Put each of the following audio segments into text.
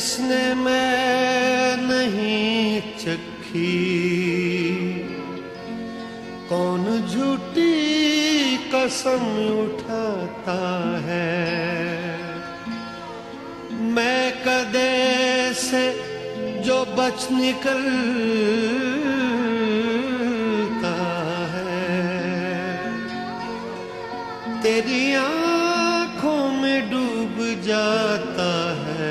जिसने मैं नहीं चखी, कौन झूठी कसम उठाता है। मैं कदे से जो बच निकलता है, तेरी आंखों में डूब जाता है।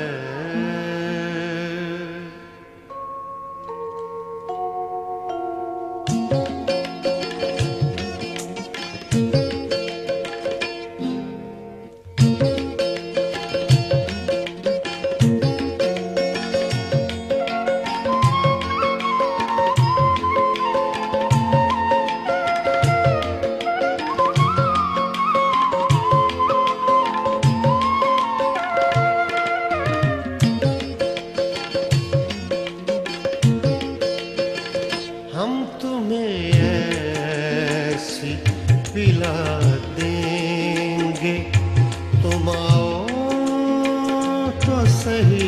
हम तुम्हें ऐसी पिला देंगे, तुम आओ तो सही।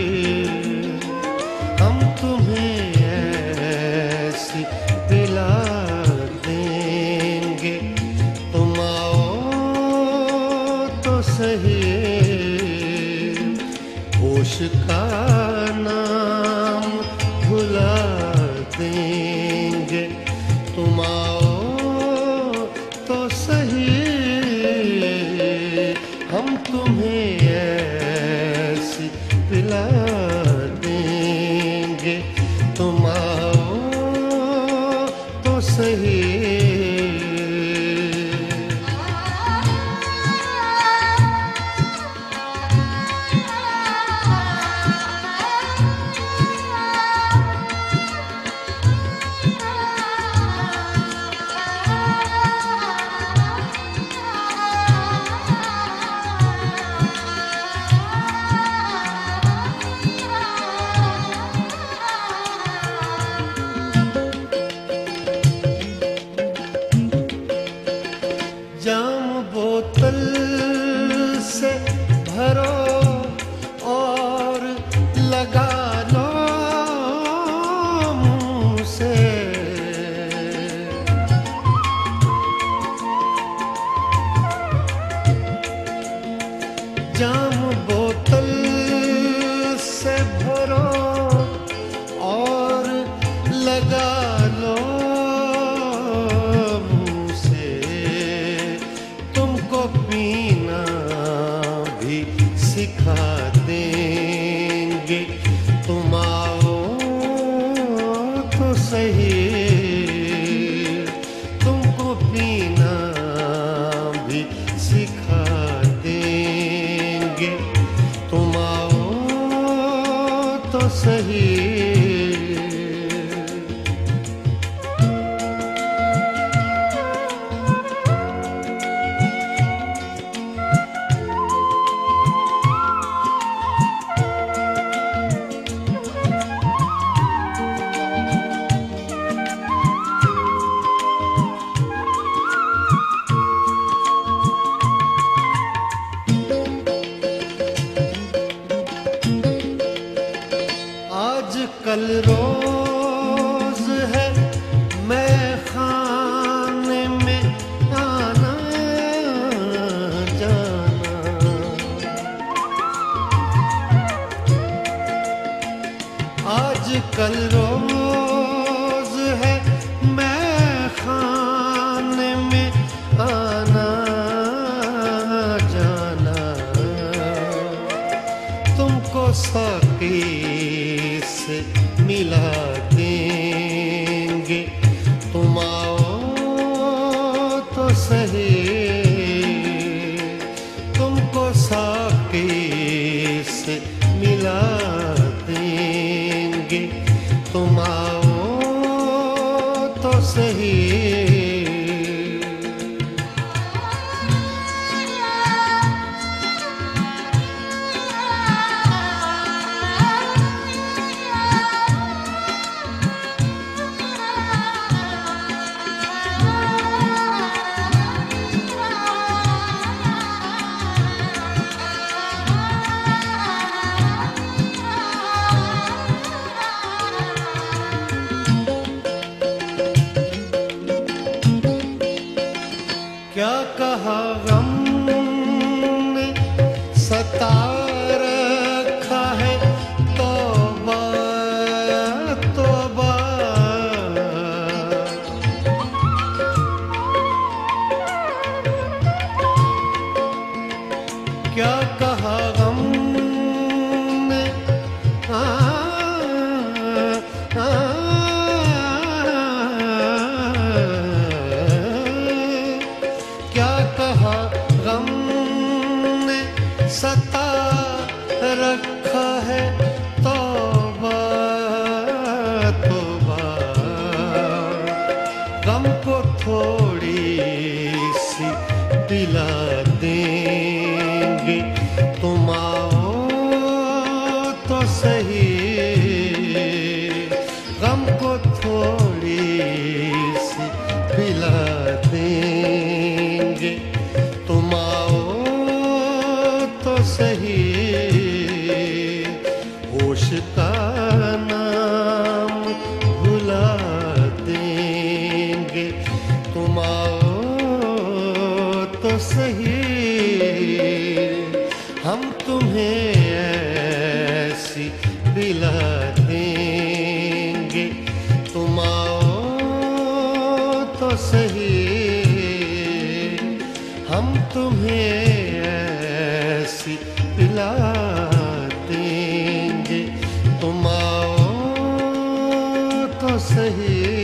हम तुम्हें ऐसी पिला देंगे, तुम आओ तो सही। होश का नाम भुला देंगे, तुम आओ तो सही। हम तुम्हें ऐसी पिला देंगे, तुम आओ तो सही। जाम बोतल से भरो और लगा लो मुंह से। जाम बोतल से भरो और लगा लो सिखा देंगे, तुम आओ तो सही। तुमको पीना भी सिखा देंगे, तुम आओ तो सही। कल रोज है मैं खाने में आना जाना। आज कल रोज है मैं खाने में आना जाना। तुमको साकी से मिला देंगे, तुम आओ तो सही। तुमको साकी से मिला देंगे, तुम आओ तो सही। थोड़ी सी पिला देंगे। तुम आओ तो सही, होश का नाम भुला देंगे। तुम आओ तो सही, हम तुम्हें ऐसी पिला देंगे। तुम आओ तो सही, हम तुम्हें ऐसी पिला देंगे। तुम आओ तो सही।